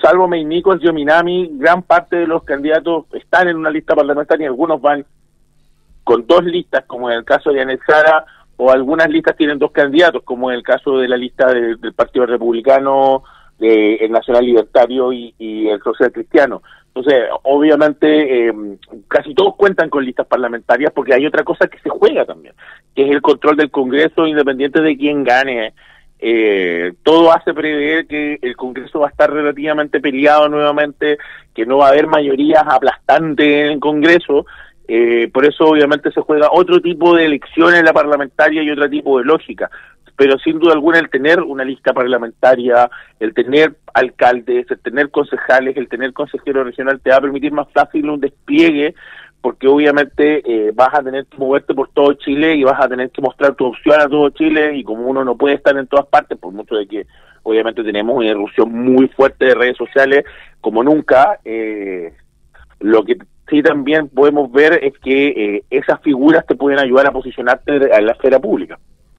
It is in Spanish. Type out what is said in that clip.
salvo Meinico, Giominami, gran parte de los candidatos están en una lista parlamentaria, algunos van con 2 listas, como en el caso de Janet Jara, o algunas listas tienen 2 candidatos, como en el caso de la lista del Partido Republicano, el Nacional Libertario y el Social Cristiano. Entonces, obviamente, casi todos cuentan con listas parlamentarias porque hay otra cosa que se juega también, que es el control del Congreso, independiente de quién gane. Todo hace prever que el Congreso va a estar relativamente peleado nuevamente, que no va a haber mayorías aplastantes en el Congreso. Por eso obviamente se juega otro tipo de elección en la parlamentaria y otro tipo de lógica, pero sin duda alguna el tener una lista parlamentaria, el tener alcaldes, el tener concejales, el tener consejero regional te va a permitir más fácil un despliegue, porque obviamente vas a tener que moverte por todo Chile y vas a tener que mostrar tu opción a todo Chile, y como uno no puede estar en todas partes, por mucho de que obviamente tenemos una irrupción muy fuerte de redes sociales como nunca, lo que sí también podemos ver es que esas figuras te pueden ayudar a posicionarte en la esfera pública.